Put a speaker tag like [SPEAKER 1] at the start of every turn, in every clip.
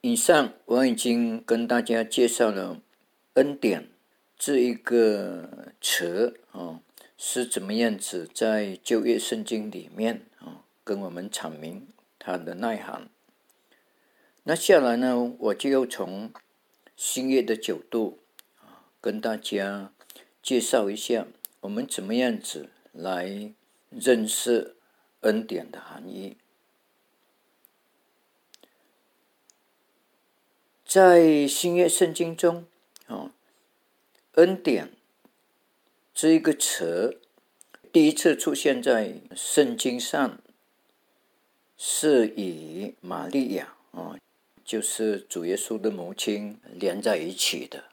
[SPEAKER 1] 以上我已经跟大家介绍了恩典这一个词是怎么样子在旧约圣经里面跟我们阐明它的内涵。那下来呢，我就要从新约的角度跟大家介绍一下我们怎么样子来认识恩典的含义。在新约圣经中恩典这一个词第一次出现在圣经上，是以玛利亚就是主耶稣的母亲连在一起的。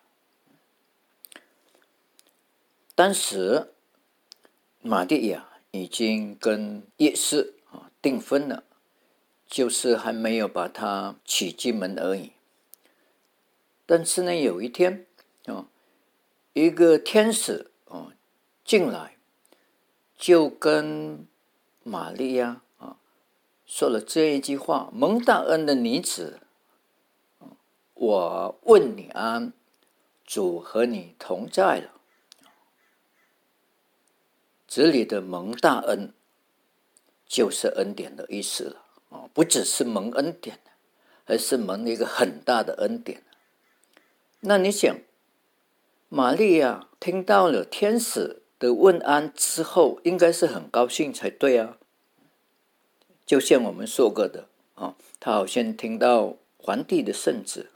[SPEAKER 1] 当时玛利亚已经跟约瑟订婚了，就是还没有把他娶进门而已。但是呢，有一天一个天使进来，就跟玛利亚说了这一句话：蒙大恩的女子，我问你安，主和你同在了。这里的蒙大恩就是恩典的意思了不只是蒙恩典，而是蒙一个很大的恩典。那你想，玛利亚听到了天使的问安之后，应该是很高兴才对啊。就像我们说过的他好像听到皇帝的圣旨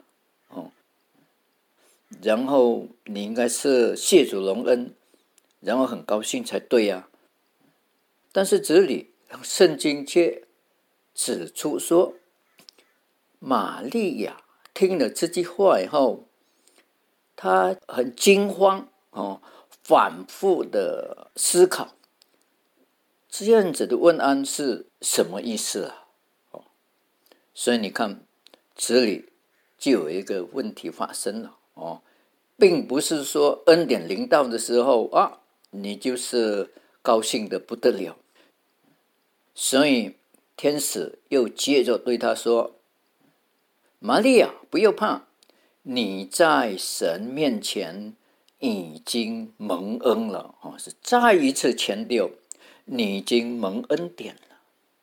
[SPEAKER 1] 然后你应该是谢主隆恩，然后很高兴才对啊。但是这里圣经却指出说，玛利亚听了这句话以后，他很惊慌反复的思考，这样子的问安是什么意思所以你看，这里就有一个问题发生了并不是说恩典临到的时候你就是高兴的不得了。所以天使又接着对他说：玛利亚，不要怕，你在神面前已经蒙恩了是再一次强调你已经蒙恩典了。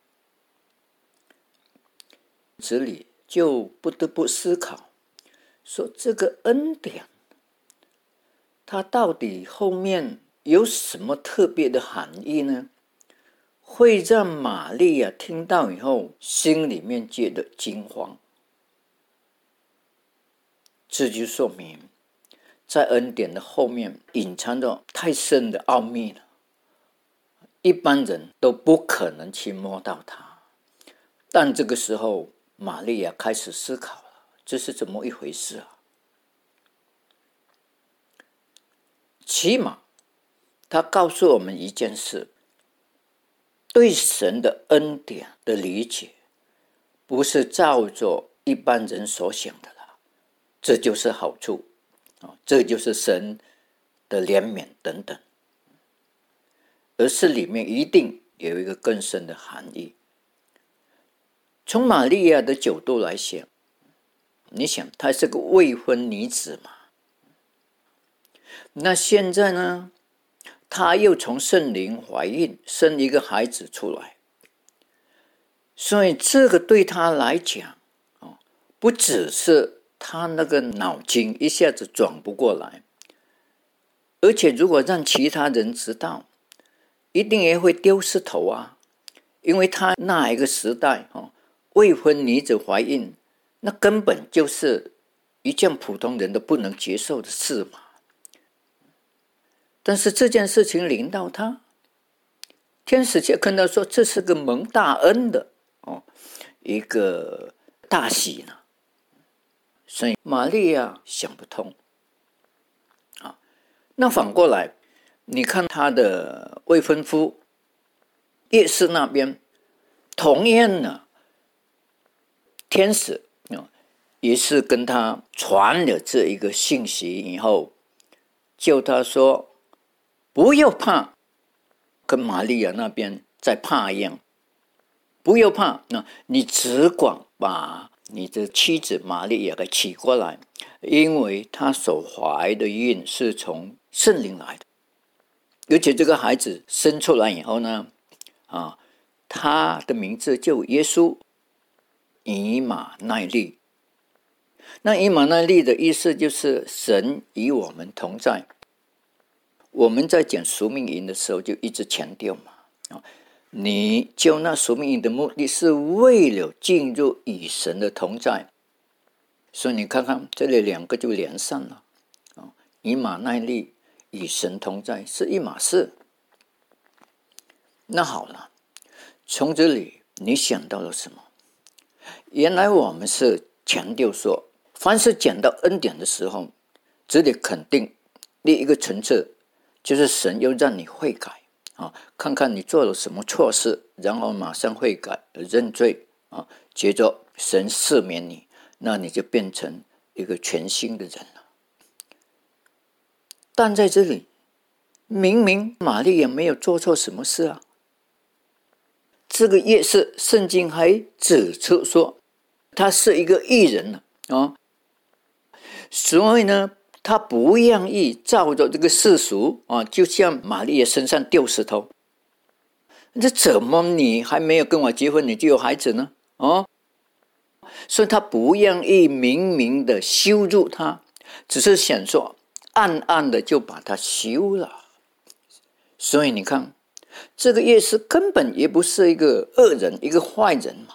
[SPEAKER 1] 这里就不得不思考说，这个恩典它到底后面有什么特别的含义呢？会让玛利亚听到以后心里面觉得惊慌。这就说明在恩典的后面隐藏着太深的奥秘了，一般人都不可能去摸到它。但这个时候玛利亚开始思考了，这是怎么一回事起码他告诉我们一件事，对神的恩典的理解不是照着一般人所想的了，这就是好处这就是神的怜悯等等，而是里面一定有一个更深的含义。从玛利亚的角度来想，你想她是个未婚女子嘛，那现在呢，她又从圣灵怀孕生一个孩子出来，所以这个对她来讲不只是她那个脑筋一下子转不过来，而且如果让其他人知道，一定也会丢石头啊。因为她那一个时代未婚女子怀孕，那根本就是一件普通人都不能接受的事嘛。但是这件事情临到她，天使却跟她说，这是个蒙大恩的一个大喜呢。所以玛利亚想不通那反过来，你看她的未婚夫约瑟那边，同样呢，天使也是跟他传了这一个信息以后，叫他说不要怕，跟玛利亚那边在怕一样，不要怕，你只管把你的妻子玛利亚给娶过来，因为她所怀的孕是从圣灵来的。而且这个孩子生出来以后呢，他的名字叫耶稣以马内利。那以马内利的意思就是神与我们同在。我们在讲赎命营的时候就一直强调嘛，你救那赎命营的目的是为了进入与神的同在，所以你看看这里两个就连上了，以马内利与神同在是一码事。那好了，从这里你想到了什么？原来我们是强调说，凡是讲到恩典的时候，这里肯定第一个层次就是神要让你悔改，看看你做了什么错事，然后马上悔改认罪，接着神赦免你，那你就变成一个全新的人了。但在这里明明玛利亚没有做错什么事啊，这个也是圣经还指出说他是一个义人所以呢他不愿意照着这个世俗就像玛利亚身上丢石头。这怎么你还没有跟我结婚你就有孩子呢？所以他不愿意明明的羞辱他，只是想说暗暗的就把他休了。所以你看这个耶稣根本也不是一个恶人，一个坏人嘛。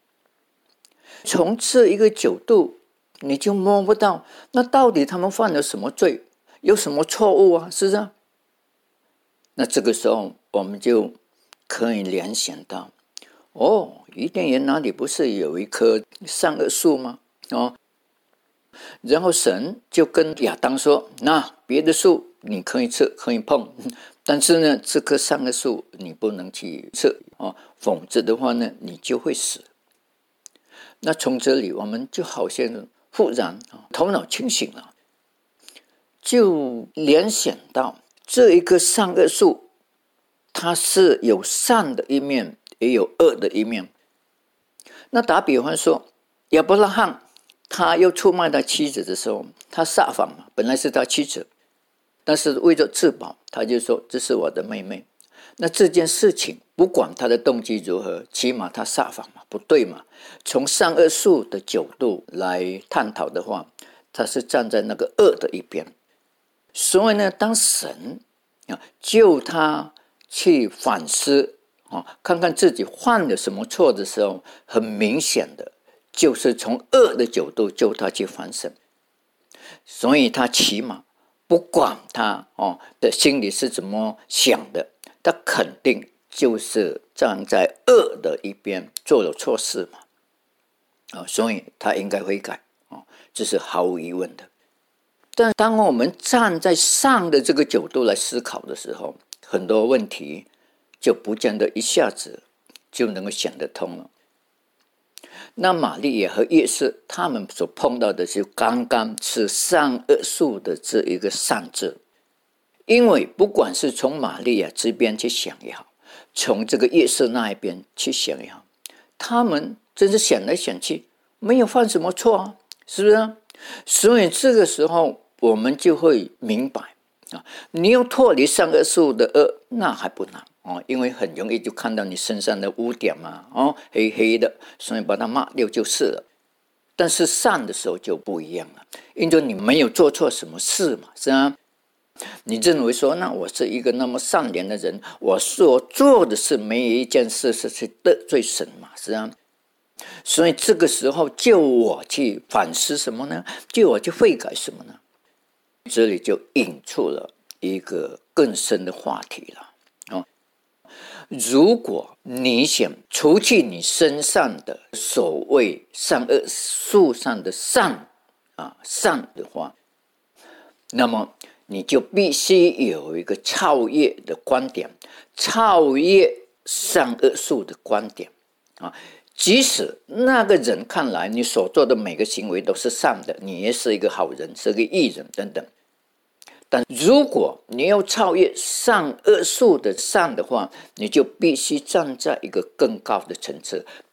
[SPEAKER 1] 从这一个角度你就摸不到那到底他们犯了什么罪，有什么错误啊，是不是？那这个时候我们就可以联想到，伊甸园那里不是有一棵善恶树吗？然后神就跟亚当说，那别的树你可以吃可以碰，但是呢这棵善恶树你不能去吃，否则的话呢你就会死。那从这里我们就好像忽然头脑清醒了，就联想到这一棵善恶树它是有善的一面也有恶的一面。那打比方说亚伯拉罕他要出卖他妻子的时候，他撒谎嘛，本来是他妻子，但是为了自保他就说这是我的妹妹。那这件事情不管他的动机如何，起码他撒谎嘛，不对嘛。从善恶树的角度来探讨的话，他是站在那个恶的一边。所以呢当神救他去反思看看自己犯了什么错的时候，很明显的就是从恶的角度救他去反省。所以他起码不管他的心里是怎么想的，他肯定就是站在恶的一边做了错事嘛，所以他应该悔改，这是毫无疑问的。但当我们站在善的这个角度来思考的时候，很多问题就不见得一下子就能够想得通了。那玛利亚和耶稣他们所碰到的是刚刚是善恶树的这一个善字。因为不管是从玛利亚这边去想也好，从这个耶稣那一边去想也好，他们真是想来想去没有犯什么错啊，是不是？所以这个时候我们就会明白你要脱离善恶树的恶那还不难因为很容易就看到你身上的污点嘛，黑黑的，所以把它抹掉就是了。但是善的时候就不一样了，因为你没有做错什么事嘛，是吧？你认为说那我是一个那么善良的人，我所做的事没有一件事是去得罪神嘛，是吧？所以这个时候就我去反思什么呢？就我去悔改什么呢？这里就引出了一个更深的话题了。如果你想除去你身上的所谓善恶树上的善的话，那么你就必须有一个超越的观点，超越善恶树的观点即使那个人看来你所做的每个行为都是善的，你也是一个好人，是个义人等等，但如果你要超越善恶树的善的话，你就必须站在一个更高的层次，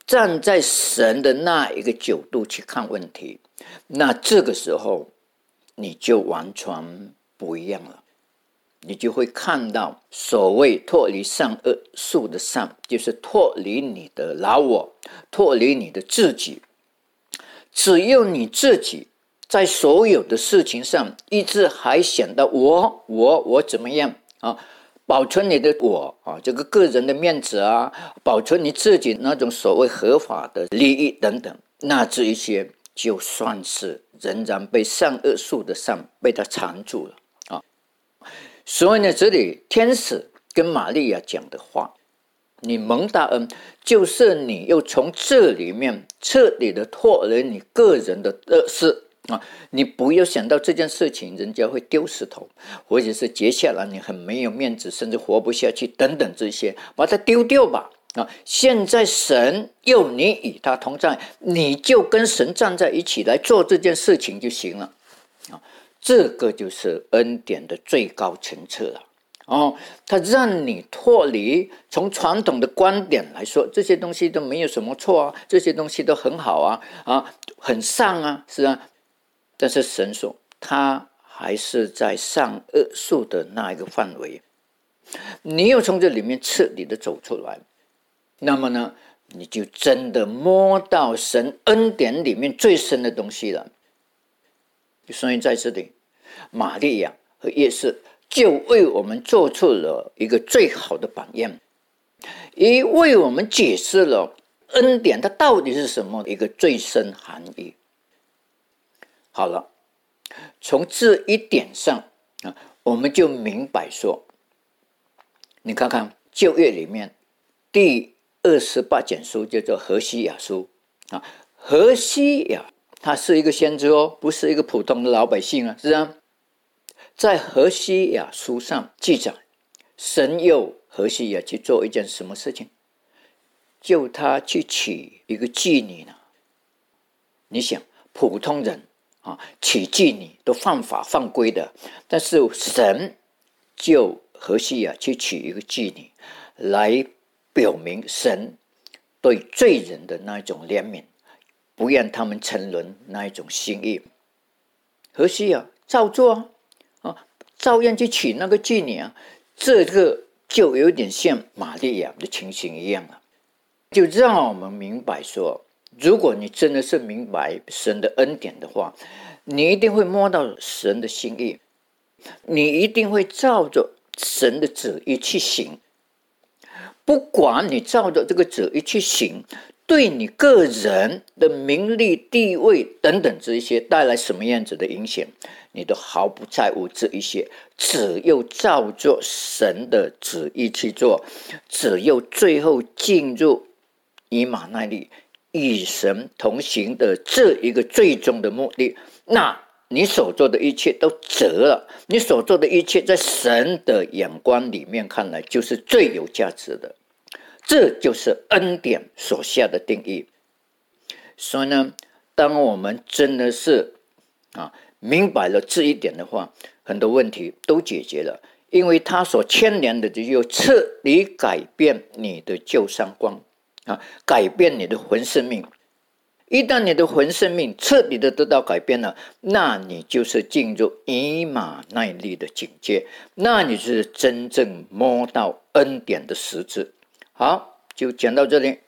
[SPEAKER 1] 站在神的那一个角度去看问题，那这个时候你就完全不一样了。你就会看到所谓脱离善恶树的善，就是脱离你的老我，脱离你的自己。只有你自己在所有的事情上一直还想到我怎么样啊？保存你的我啊，这个个人的面子啊，保存你自己那种所谓合法的利益等等，那这一些就算是仍然被善恶树的善被它缠住了啊。所以呢，这里天使跟玛利亚讲的话，你蒙大恩，就是你又从这里面彻底的脱离你个人的恶事啊！你不要想到这件事情人家会丢石头，或者是接下来你很没有面子，甚至活不下去等等这些，把它丢掉吧啊！现在神又你与他同在，你就跟神站在一起来做这件事情就行了啊！这个就是恩典的最高层次了。它让你脱离从传统的观点来说，这些东西都没有什么错啊，这些东西都很好啊，很善啊，是啊。但是神说，他还是在善恶树的那一个范围，你又从这里面彻底的走出来，那么呢，你就真的摸到神恩典里面最深的东西了。所以在这里，玛利亚和耶稣就为我们做出了一个最好的榜样，也为我们解释了恩典它到底是什么一个最深含义。好了，从这一点上我们就明白说，你看看旧约里面第28卷书叫做何西雅书何西雅他是一个先知不是一个普通的老百姓是啊。在何西雅书上记载，神要何西雅去做一件什么事情？就他去娶一个妓女呢。你想，普通人娶妓女都犯法犯规的，但是神就何西雅去娶一个妓女，来表明神对罪人的那一种怜悯，不让他们沉沦那一种心意。何西雅照做照样去娶那个妓女这个就有点像玛利亚的情形一样了，就让我们明白说，如果你真的是明白神的恩典的话，你一定会摸到神的心意，你一定会照着神的旨意去行。不管你照着这个旨意去行，对你个人的名利地位等等这一些带来什么样子的影响，你都毫不在乎这一些，只有照着神的旨意去做，只有最后进入以马内利与神同行的这一个最终的目的，那你所做的一切都值了，你所做的一切在神的眼光里面看来就是最有价值的，这就是恩典所下的定义。所以呢，当我们真的是明白了这一点的话，很多问题都解决了，因为它所牵连的就彻底改变你的旧三观改变你的魂生命。一旦你的魂生命彻底的得到改变了，那你就是进入以马内利的境界，那你就是真正摸到恩典的实质。好，就讲到这里。